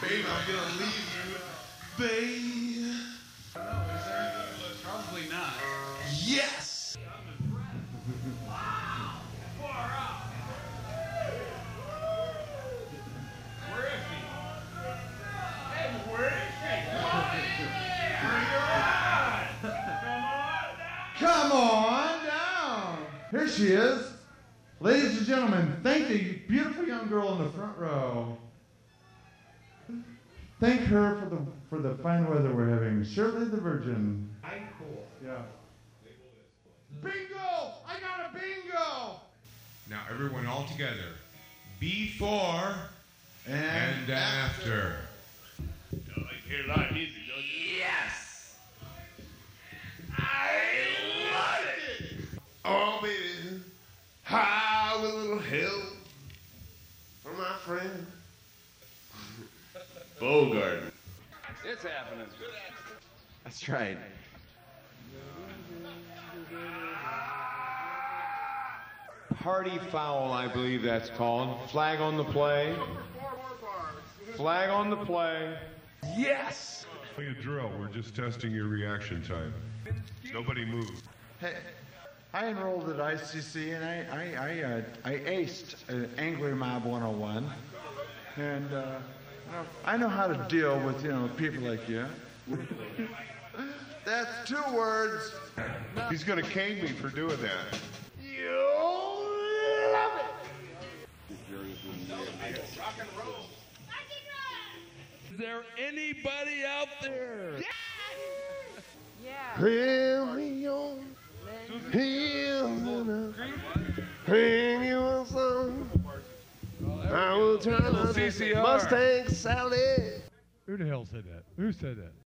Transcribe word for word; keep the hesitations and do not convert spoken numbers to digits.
babe, I'm gonna leave you, babe. No, is there? Probably not. Yes! Wow! Far out. Where is he? Hey, where is he? Bring her on! Come on down! Come on down. Here she is. Ladies and gentlemen, thank the beautiful young girl in the front row. Thank her for the for the fine weather we're having. Shirley the Virgin. I'm cool. Yeah. Bingo! I got a bingo! Now everyone all together. Before And, and after. You like to hear live music, don't you? Yes! I love it! Oh, baby, how a little help from my friend Bogart. It's happening. That's right. Party foul, I believe that's called. Flag on the play. Flag on the play. Yes! A drill. We're just testing your reaction time. Nobody move. Hey, I enrolled at I C C and I I I, uh, I aced uh, Angry Mob one oh one, and uh, you know, I know how to deal with you know people like you. That's two words. He's gonna cane me for doing that. You'll love it. Is there anybody out there? Hear me on, hear me on, bring you a song. I will try to C C R. Mustang Sally. Who the hell said that? Who said that?